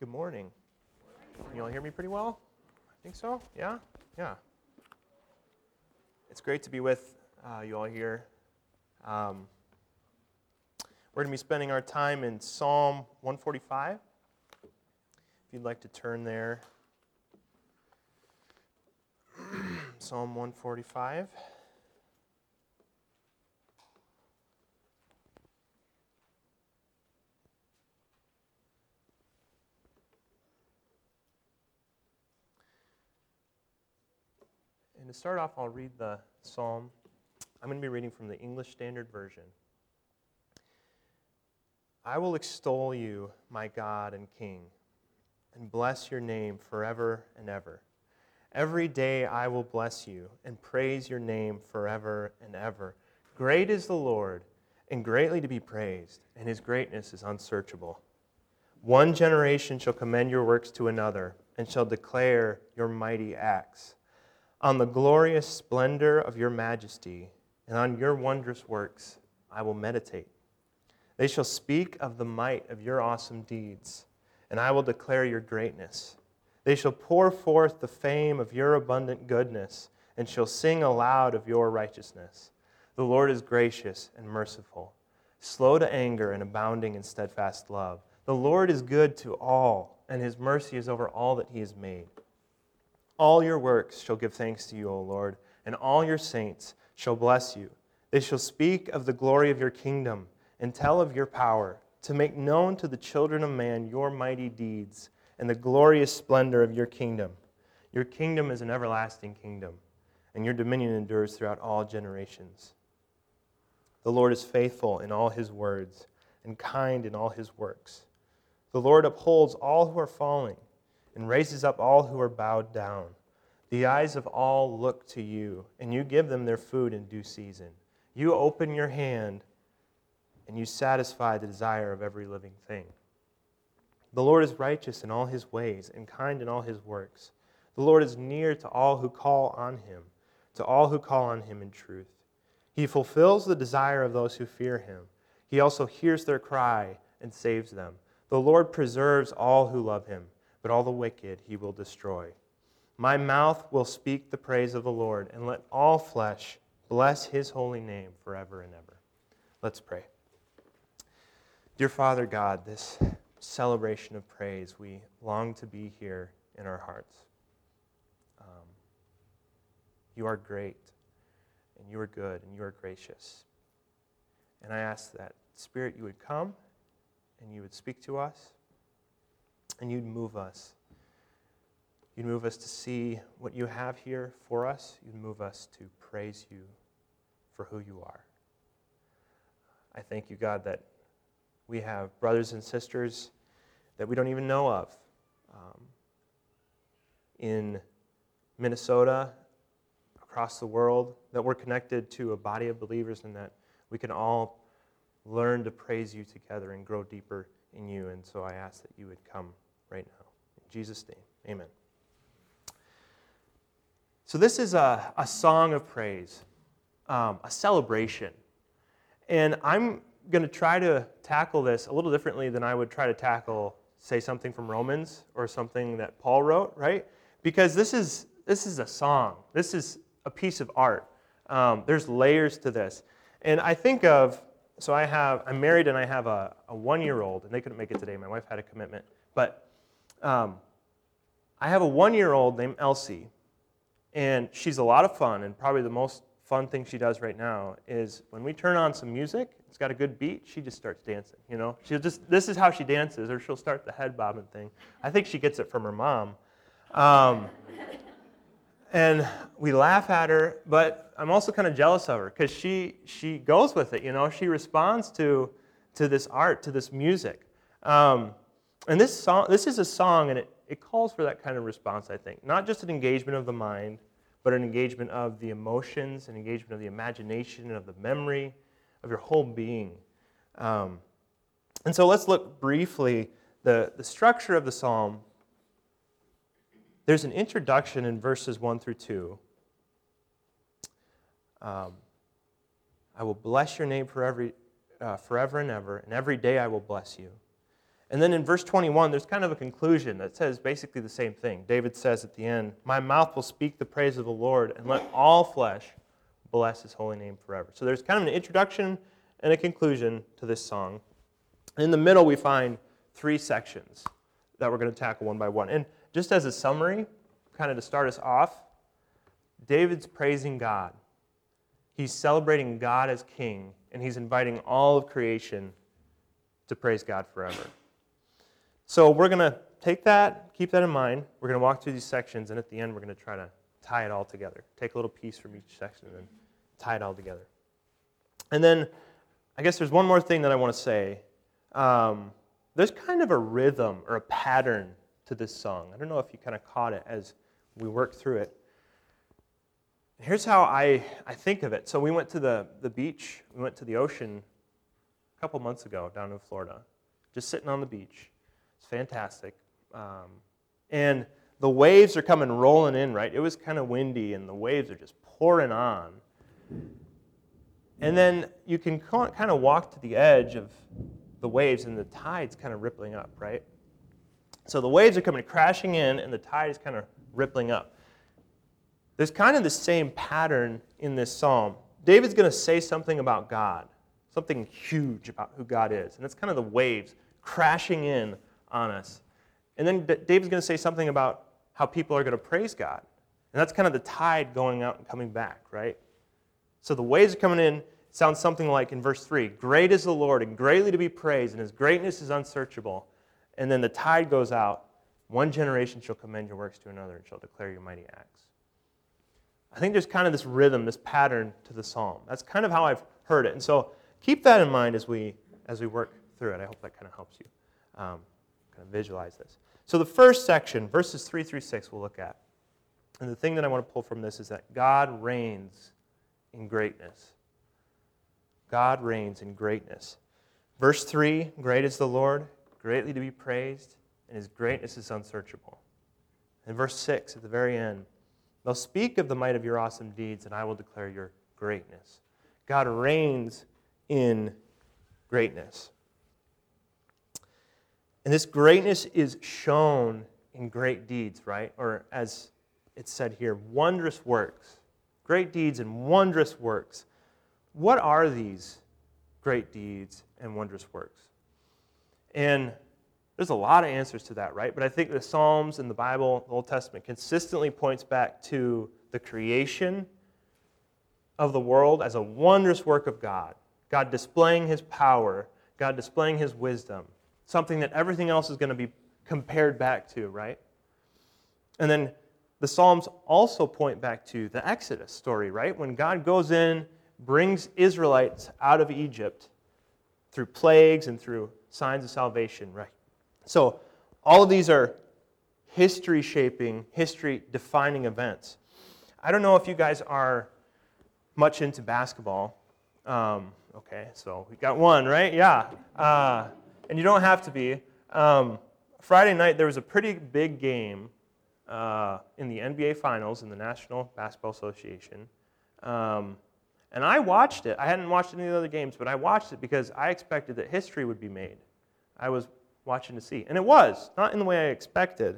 Good morning. Can you all hear me pretty well? I think so. Yeah? Yeah. It's great to be with you all here. We're going to be spending our time in Psalm 145. If you'd like to turn there. Psalm 145. And to start off, I'll read the psalm. I'm going to be reading from the English Standard Version. I will extol you, my God and King, and bless your name forever and ever. Every day I will bless you and praise your name forever and ever. Great is the Lord, and greatly to be praised, and his greatness is unsearchable. One generation shall commend your works to another, and shall declare your mighty acts. On the glorious splendor of your majesty, and on your wondrous works I will meditate. They shall speak of the might of your awesome deeds, and I will declare your greatness. They shall pour forth the fame of your abundant goodness, and shall sing aloud of your righteousness. The Lord is gracious and merciful, slow to anger and abounding in steadfast love. The Lord is good to all, and his mercy is over all that he has made. All your works shall give thanks to you, O Lord, and all your saints shall bless you. They shall speak of the glory of your kingdom and tell of your power, to make known to the children of man your mighty deeds and the glorious splendor of your kingdom. Your kingdom is an everlasting kingdom, and your dominion endures throughout all generations. The Lord is faithful in all his words and kind in all his works. The Lord upholds all who are falling and raises up all who are bowed down. The eyes of all look to you, and you give them their food in due season. You open your hand, and you satisfy the desire of every living thing. The Lord is righteous in all his ways, and kind in all his works. The Lord is near to all who call on him, to all who call on him in truth. He fulfills the desire of those who fear him. He also hears their cry and saves them. The Lord preserves all who love him, but all the wicked he will destroy. My mouth will speak the praise of the Lord, and let all flesh bless his holy name forever and ever. Let's pray. Dear Father God, this celebration of praise, we long to be here in our hearts. You are great, and you are good, and you are gracious. And I ask that, Spirit, you would come, and you would speak to us, and you'd move us. You'd move us to see what you have here for us. You'd move us to praise you for who you are. I thank you, God, that we have brothers and sisters that we don't even know of in Minnesota, across the world, that we're connected to a body of believers, and that we can all learn to praise you together and grow deeper in you. And so I ask that you would come right now. In Jesus' name, amen. So this is a song of praise, a celebration. And I'm going to try to tackle this a little differently than I would try to tackle, say, something from Romans or something that Paul wrote, right? Because this is a song. This is a piece of art. There's layers to this. And I think of, I'm married and I have a 1-year-old, and they couldn't make it today. My wife had a commitment. But I have a 1-year-old named Elsie, and she's a lot of fun, and probably the most fun thing she does right now is when we turn on some music, it's got a good beat, she just starts dancing, you know? This is how she dances, or she'll start the head bobbing thing. I think she gets it from her mom. And we laugh at her, but I'm also kind of jealous of her because she goes with it, you know? She responds to this art, to this music. And this is a song, and it calls for that kind of response, I think. Not just an engagement of the mind, but an engagement of the emotions, an engagement of the imagination, of the memory, of your whole being. And so let's look briefly, the structure of the psalm. There's an introduction in verses 1 through 2. I will bless your name forever and ever, and every day I will bless you. And then in verse 21, there's kind of a conclusion that says basically the same thing. David says at the end, "My mouth will speak the praise of the Lord, and let all flesh bless his holy name forever." So there's kind of an introduction and a conclusion to this song. In the middle, we find 3 sections that we're going to tackle one by one. And just as a summary, kind of to start us off, David's praising God. He's celebrating God as king, and he's inviting all of creation to praise God forever. So we're going to take that, keep that in mind. We're going to walk through these sections, and at the end, we're going to try to tie it all together. Take a little piece from each section and then tie it all together. And then I guess there's one more thing that I want to say. There's kind of a rhythm or a pattern to this song. I don't know if you kind of caught it as we worked through it. Here's how I think of it. So we went to the beach, we went to the ocean a couple months ago down in Florida, just sitting on the beach. It's fantastic. And the waves are coming rolling in, right? It was kind of windy, and the waves are just pouring on. And then you can kind of walk to the edge of the waves, and the tide's kind of rippling up, right? So the waves are coming crashing in, and the tide is kind of rippling up. There's kind of the same pattern in this psalm. David's going to say something about God, something huge about who God is, and it's kind of the waves crashing in on us. And then David's going to say something about how people are going to praise God, and that's kind of the tide going out and coming back, right? So the waves are coming in. It sounds something like in verse 3, "Great is the Lord, and greatly to be praised, and his greatness is unsearchable." And then the tide goes out. "One generation shall commend your works to another, and shall declare your mighty acts." I think there's kind of this rhythm, this pattern to the psalm. That's kind of how I've heard it. And so keep that in mind as we work through it. I hope that kind of helps you kind of visualize this. So the first section, verses 3 through 6, we'll look at. And the thing that I want to pull from this is that God reigns in greatness. God reigns in greatness. Verse 3, "Great is the Lord, greatly to be praised, and his greatness is unsearchable." And verse 6, at the very end, "They'll speak of the might of your awesome deeds, and I will declare your greatness." God reigns in greatness. And this greatness is shown in great deeds, right? Or as it's said here, wondrous works. Great deeds and wondrous works. What are these great deeds and wondrous works? And there's a lot of answers to that, right? But I think the Psalms and the Bible, the Old Testament, consistently points back to the creation of the world as a wondrous work of God. God displaying his power, God displaying his wisdom, something that everything else is going to be compared back to, right? And then the Psalms also point back to the Exodus story, right? When God goes in, brings Israelites out of Egypt through plagues and through signs of salvation, right? So all of these are history-shaping, history-defining events. I don't know if you guys are much into basketball. Okay, so we got one, right? Yeah. And you don't have to be. Friday night, there was a pretty big game in the NBA Finals in the National Basketball Association. And I watched it. I hadn't watched any of the other games, but I watched it because I expected that history would be made. I was watching to see. And it was, not in the way I expected.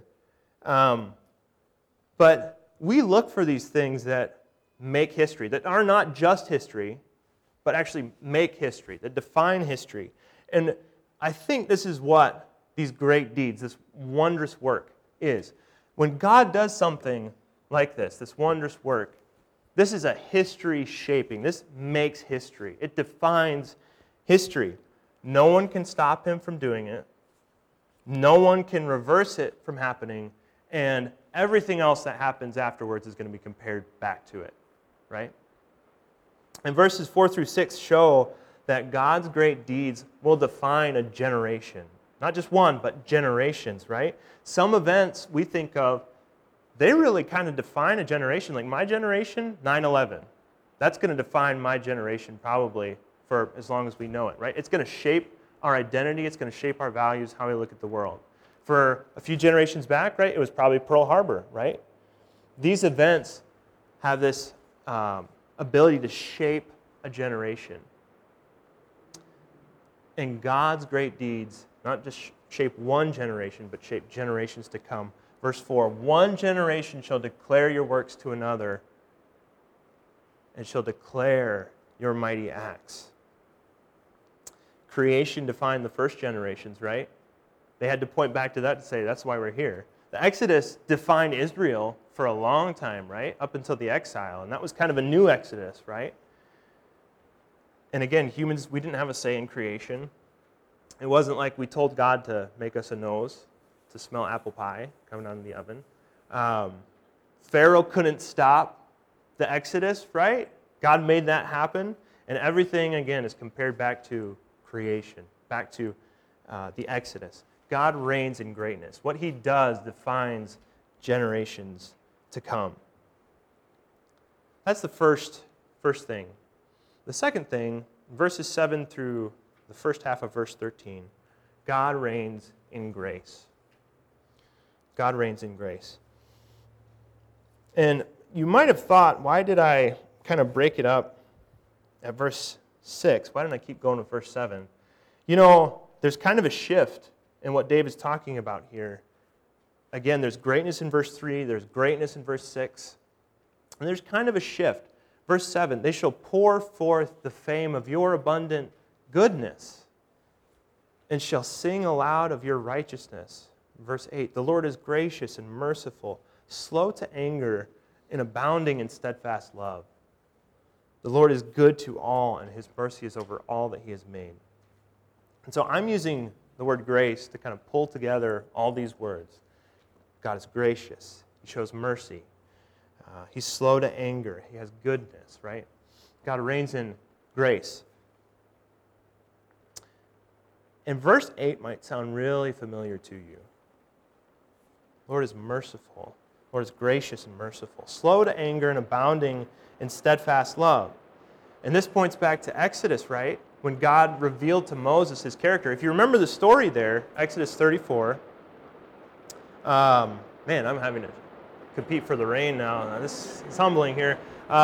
But we look for these things that make history, that are not just history, but actually make history, that define history. And I think this is what these great deeds, this wondrous work is. When God does something like this wondrous work, this is a history shaping. This makes history. It defines history. No one can stop him from doing it. No one can reverse it from happening. And everything else that happens afterwards is going to be compared back to it, right? And verses 4 through 6 show that God's great deeds will define a generation. Not just one, but generations, right? Some events we think of, they really kind of define a generation. Like my generation, 9/11. That's going to define my generation probably for as long as we know it, right? It's going to shape our identity. It's going to shape our values, how we look at the world. For a few generations back, right, it was probably Pearl Harbor, right? These events have this ability to shape a generation. And God's great deeds not just shape one generation, but shape generations to come. Verse 4, one generation shall declare your works to another, and shall declare your mighty acts. Creation defined the first generations, right? They had to point back to that to say, that's why we're here. The Exodus defined Israel for a long time, right? Up until the exile. And that was kind of a new Exodus, right? And again, humans, we didn't have a say in creation. It wasn't like we told God to make us a nose to smell apple pie coming out of the oven. Pharaoh couldn't stop the Exodus, right? God made that happen. And everything, again, is compared back to creation, back to the Exodus. God reigns in greatness. What he does defines generations to come. That's the first thing. The second thing, verses 7 through the first half of verse 13, God reigns in grace. God reigns in grace. And you might have thought, why did I kind of break it up at verse 6? Why didn't I keep going with verse 7? You know, there's kind of a shift in what David's talking about here. Again, there's greatness in verse 3, there's greatness in verse 6, and there's kind of a shift. Verse 7, they shall pour forth the fame of your abundant goodness and shall sing aloud of your righteousness. Verse 8, the Lord is gracious and merciful, slow to anger and abounding in steadfast love. The Lord is good to all, and his mercy is over all that he has made. And so I'm using the word grace to kind of pull together all these words. God is gracious. He shows mercy. He's slow to anger. He has goodness, right? God reigns in grace. And verse 8 might sound really familiar to you. Lord is merciful. Lord is gracious and merciful. Slow to anger and abounding in steadfast love. And this points back to Exodus, right? When God revealed to Moses his character. If you remember the story there, Exodus 34. Man, I'm having to compete for the rain now. This is humbling here.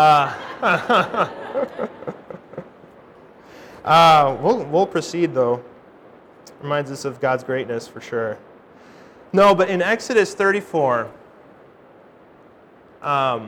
We'll proceed, though. Reminds us of God's greatness for sure. No, but in Exodus 34, God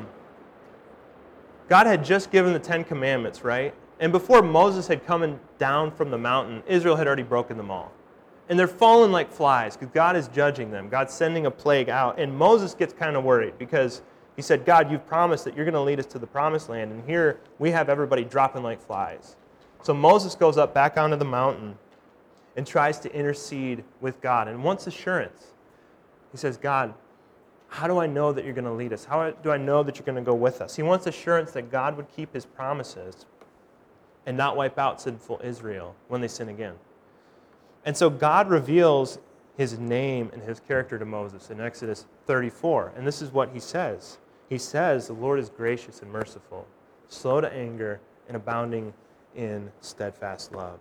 had just given the Ten Commandments, right? And before Moses had come down from the mountain, Israel had already broken them all. And they're falling like flies because God is judging them. God's sending a plague out. And Moses gets kind of worried because he said, God, you've promised that you're going to lead us to the promised land. And here we have everybody dropping like flies. So Moses goes up back onto the mountain and tries to intercede with God and wants assurance. He says, God, how do I know that you're going to lead us? How do I know that you're going to go with us? He wants assurance that God would keep his promises and not wipe out sinful Israel when they sin again. And so God reveals his name and his character to Moses in Exodus 34. And this is what he says. He says, the Lord is gracious and merciful, slow to anger, and abounding in steadfast love.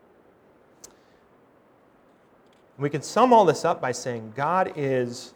We can sum all this up by saying God is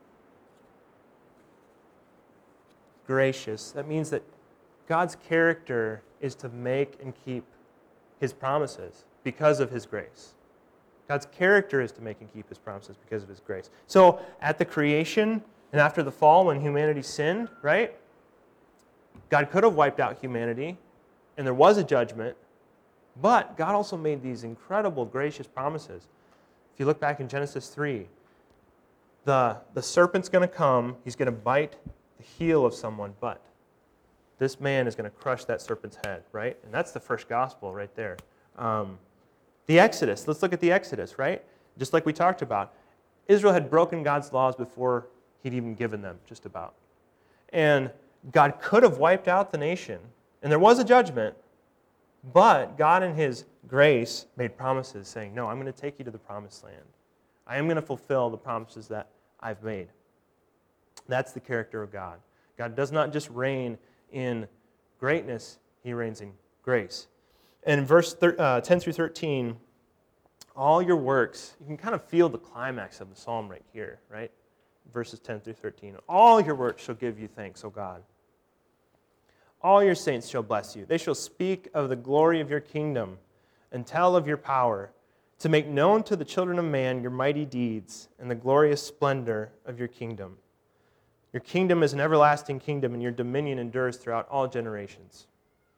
gracious. That means that God's character is to make and keep his promises because of his grace. God's character is to make and keep his promises because of his grace. So at the creation and after the fall when humanity sinned, right? God could have wiped out humanity and there was a judgment, but God also made these incredible gracious promises. If you look back in Genesis 3, the serpent's going to come, he's going to bite the heel of someone, but this man is going to crush that serpent's head, right? And that's the first gospel right there. The Exodus, let's look at the Exodus, right? Just like we talked about. Israel had broken God's laws before he'd even given them, just about. And God could have wiped out the nation, and there was a judgment, but God in his grace made promises saying, no, I'm going to take you to the promised land. I am going to fulfill the promises that I've made. That's the character of God. God does not just reign in greatness, he reigns in grace. And in verse 10 through 13, all your works, you can kind of feel the climax of the psalm right here, right? Verses 10 through 13. All your works shall give you thanks, O God. All your saints shall bless you. They shall speak of the glory of your kingdom and tell of your power, to make known to the children of man your mighty deeds and the glorious splendor of your kingdom. Your kingdom is an everlasting kingdom, and your dominion endures throughout all generations.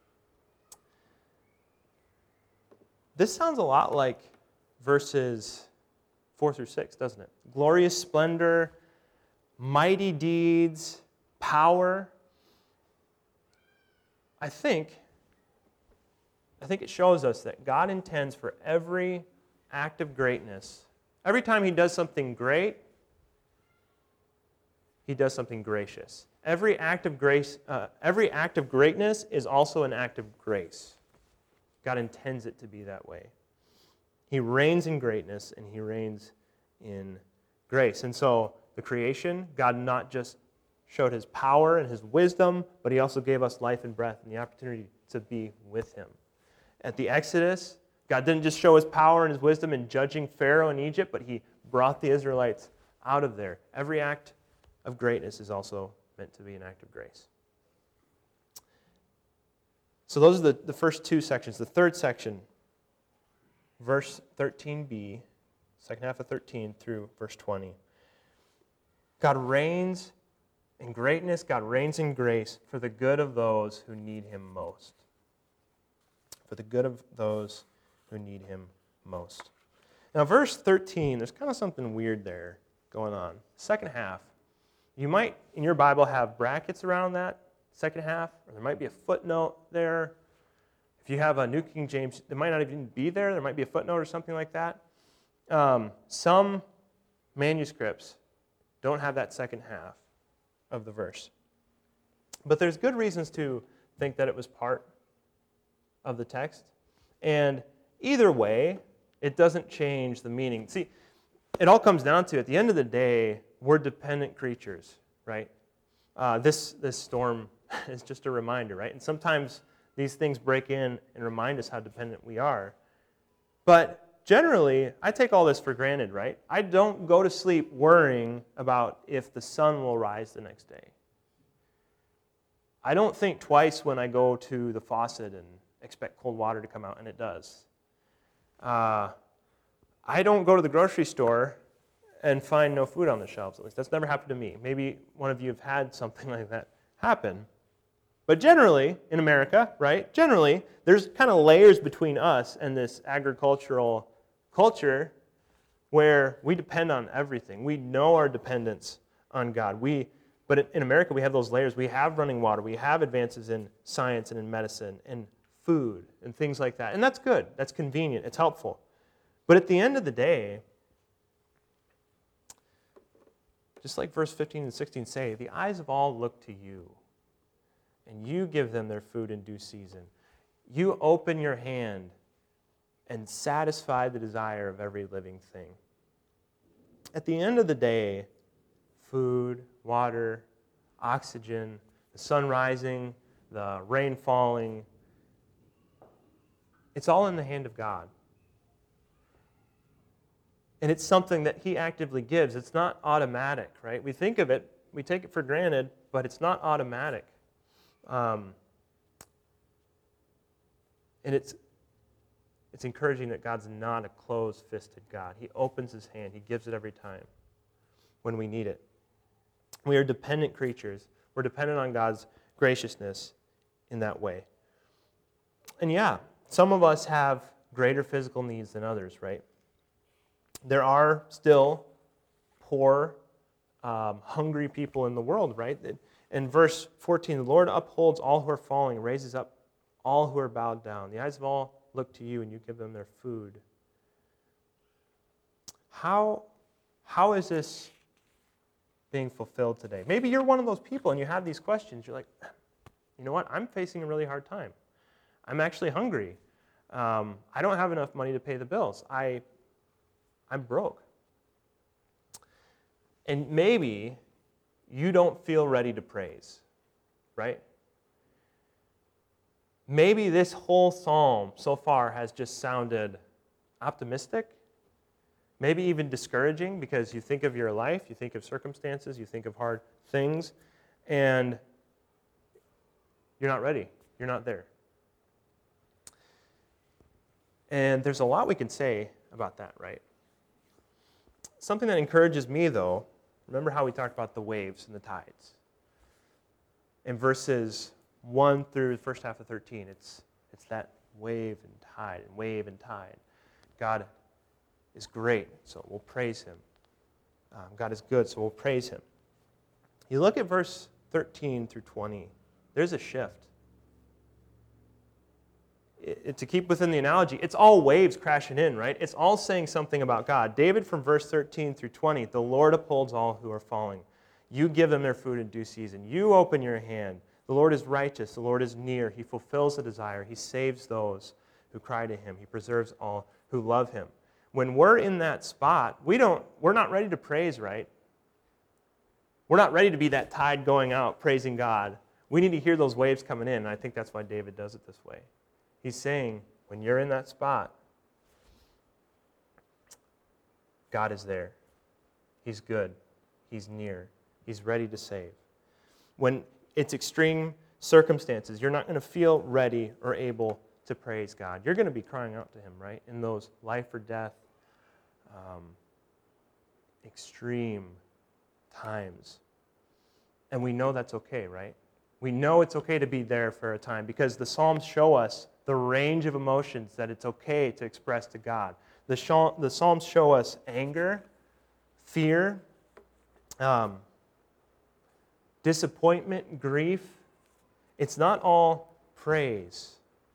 This sounds a lot like verses 4 through 6, doesn't it? Glorious splendor, mighty deeds, power. I think it shows us that God intends for every act of greatness. Every time he does something great, he does something gracious. Every act of greatness is also an act of grace. God intends it to be that way. He reigns in greatness and he reigns in grace. And so the creation, God not just showed his power and his wisdom, but he also gave us life and breath and the opportunity to be with him. At the Exodus, God didn't just show his power and his wisdom in judging Pharaoh in Egypt, but he brought the Israelites out of there. Every act of greatness is also meant to be an act of grace. So those are the first two sections. The third section, verse 13b, second half of 13 through verse 20. God reigns in greatness, God reigns in grace for the good of those who need him most. For the good of those who need him most. Now, verse 13, there's kind of something weird there going on. Second half, you might, in your Bible, have brackets around that second half, or there might be a footnote there. If you have a New King James, it might not even be there. There might be a footnote or something like that. Some manuscripts don't have that second half of the verse. But there's good reasons to think that it was part of the text. And either way, it doesn't change the meaning. See, it all comes down to, at the end of the day, we're dependent creatures, right? This storm is just a reminder, right? And sometimes these things break in and remind us how dependent we are. But generally, I take all this for granted, right? I don't go to sleep worrying about if the sun will rise the next day. I don't think twice when I go to the faucet and expect cold water to come out, and it does. I don't go to the grocery store and find no food on the shelves, at least. That's never happened to me. Maybe one of you have had something like that happen. But generally, in America, right, generally, there's kind of layers between us and this agricultural culture where we depend on everything. We know our dependence on God. But in America, we have those layers. We have running water. We have advances in science and in medicine and food and things like that. And that's good. That's convenient. It's helpful. But at the end of the day, just like verse 15 and 16 say, the eyes of all look to you, and you give them their food in due season. You open your hand and satisfy the desire of every living thing. At the end of the day, food, water, oxygen, the sun rising, the rain falling, it's all in the hand of God. And it's something that he actively gives. It's not automatic, right? We think of it, we take it for granted, but it's not automatic. And it's encouraging that God's not a closed-fisted God. He opens his hand. He gives it every time when we need it. We are dependent creatures. We're dependent on God's graciousness in that way. And yeah, some of us have greater physical needs than others, right? There are still poor, hungry people in the world, right? In verse 14, the Lord upholds all who are falling, raises up all who are bowed down. The eyes of all look to you, and you give them their food. How is this being fulfilled today? Maybe you're one of those people, and you have these questions. You're like, you know what? I'm facing a really hard time. I'm actually hungry. I don't have enough money to pay the bills. I'm broke. And maybe you don't feel ready to praise, right? Maybe this whole psalm so far has just sounded optimistic, maybe even discouraging, because you think of your life, you think of circumstances, you think of hard things, and you're not ready. You're not there. And there's a lot we can say about that, right? Something that encourages me, though, remember how we talked about the waves and the tides? In verses 1 through the first half of 13, it's that wave and tide and wave and tide. God is great, so we'll praise him. God is good, so we'll praise him. You look at verse 13 through 20, there's a shift. To keep within the analogy, it's all waves crashing in, right? It's all saying something about God. David from verse 13 through 20, the Lord upholds all who are falling. You give them their food in due season. You open your hand. The Lord is righteous. The Lord is near. He fulfills the desire. He saves those who cry to him. He preserves all who love him. When we're in that spot, we're not ready to praise, right? We're not ready to be that tide going out praising God. We need to hear those waves coming in, and I think that's why David does it this way. He's saying, when you're in that spot, God is there. He's good. He's near. He's ready to save. When it's extreme circumstances, you're not going to feel ready or able to praise God. You're going to be crying out to him, right? In those life or death, extreme times. And we know that's okay, right? We know it's okay to be there for a time because the Psalms show us the range of emotions that it's okay to express to God. The Psalms show us anger, fear, disappointment, grief. It's not all praise.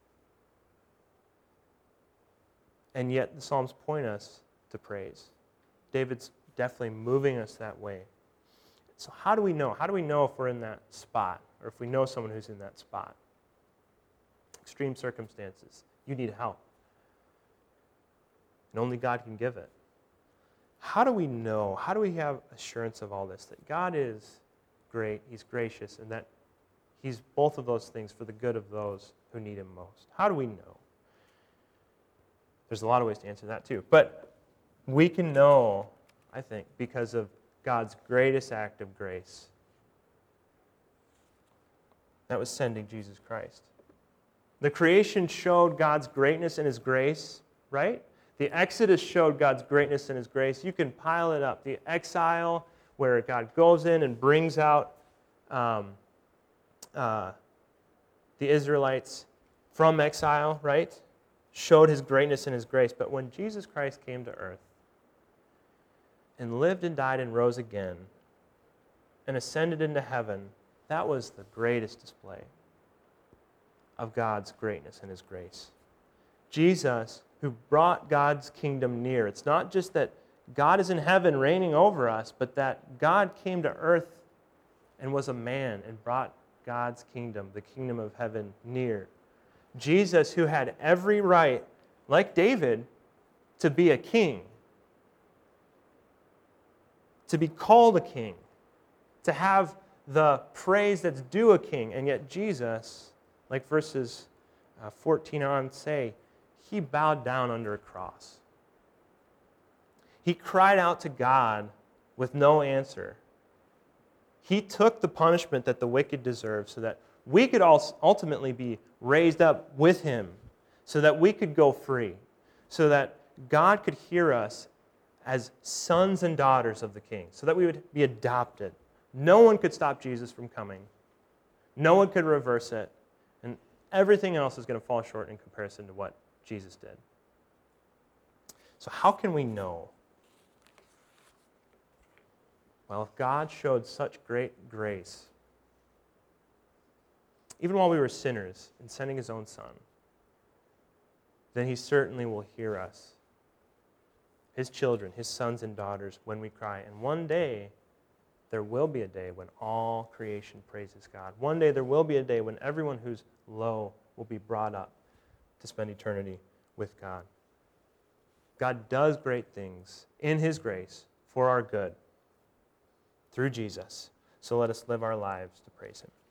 And yet the Psalms point us to praise. David's definitely moving us that way. So how do we know? How do we know if we're in that spot or if we know someone who's in that spot? Extreme circumstances. You need help. And only God can give it. How do we know? How do we have assurance of all this? That God is great, he's gracious, and that he's both of those things for the good of those who need him most. How do we know? There's a lot of ways to answer that too. But we can know, I think, because of God's greatest act of grace. That was sending Jesus Christ. The creation showed God's greatness and his grace, right? The Exodus showed God's greatness and his grace. You can pile it up. The exile, where God goes in and brings out the Israelites from exile, right? Showed his greatness and his grace. But when Jesus Christ came to earth and lived and died and rose again and ascended into heaven, that was the greatest display of God's greatness and his grace. Jesus, who brought God's kingdom near. It's not just that God is in heaven reigning over us, but that God came to earth and was a man and brought God's kingdom, the kingdom of heaven, near. Jesus, who had every right, like David, to be a king, to be called a king, to have the praise that's due a king, and yet Jesus, like verses 14 on say, he bowed down under a cross. He cried out to God with no answer. He took the punishment that the wicked deserve so that we could ultimately be raised up with him, so that we could go free, so that God could hear us as sons and daughters of the King, so that we would be adopted. No one could stop Jesus from coming. No one could reverse it. And everything else is going to fall short in comparison to what Jesus did. So how can we know? Well, if God showed such great grace, even while we were sinners, in sending his own Son, then he certainly will hear us, his children, his sons and daughters, when we cry. And one day, there will be a day when all creation praises God. One day there will be a day when everyone who's low will be brought up to spend eternity with God. God does great things in his grace for our good through Jesus. So let us live our lives to praise him.